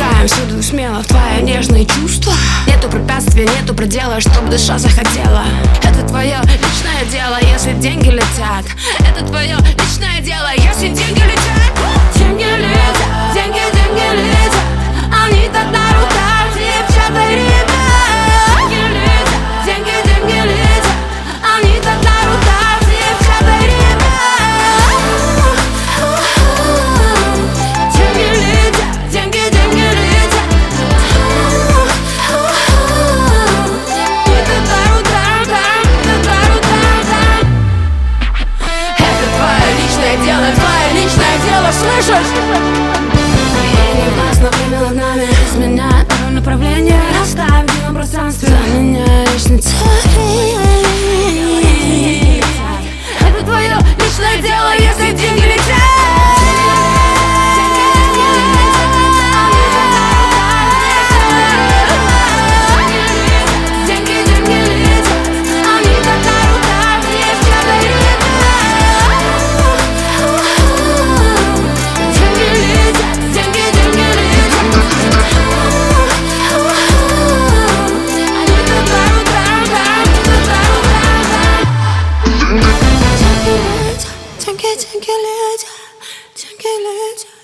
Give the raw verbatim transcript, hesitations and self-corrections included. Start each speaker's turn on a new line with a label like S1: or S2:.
S1: Пускаем всюду смело в твои нежные чувства. Нету препятствий, нету предела, чтоб душа захотела. Это твое личное дело, если деньги летят. Это твое личное дело, если деньги летят. Деньги летят, деньги, деньги летят. Они так на руках, девчата и ребят. Деньги летят, деньги, деньги летят. Они так на руках, девчата и ребят. Деньги летят, деньги, деньги летят. Это дару, дару, дару, дару, дару, дару. Это твое личное дело, твое личное дело, слышишь? Но время над нами изменяет порой направление. Оставь в белом пространстве, заменяешь на тебе. Это твое личное дело, если деньги летят. Деньги летят, деньги летят.